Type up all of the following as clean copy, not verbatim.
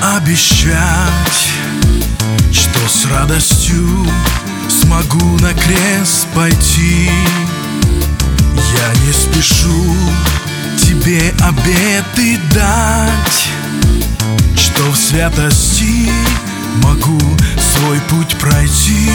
обещать, что с радостью смогу на крест пойти. Я не спешу тебе обеты дать, что в святости могу свой путь пройти.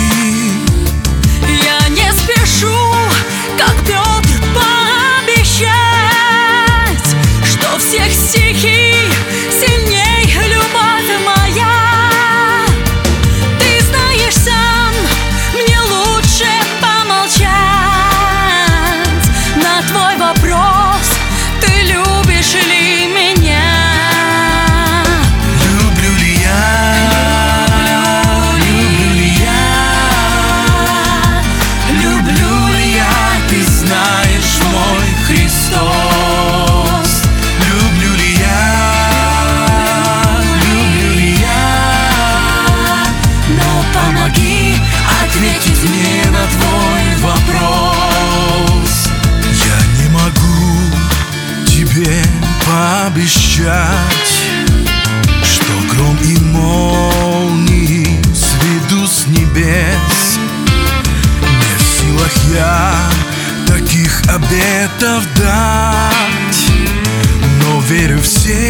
Я не спешу, как Петр, пообещать, что всех стихий сильней любовь моя. Ты знаешь сам, мне лучше помолчать. На твой вопрос, ты любишь ли меня? Люблю ли я? Люблю ли я? Люблю ли я? Ты знаешь, мой Христос. Люблю ли я? Люблю ли я? Но помоги ответить мне на твой вопрос. Я не могу тебе пообещать, что гром и молнии сведу с небес. Не в силах я таких обетов дать, но верю в все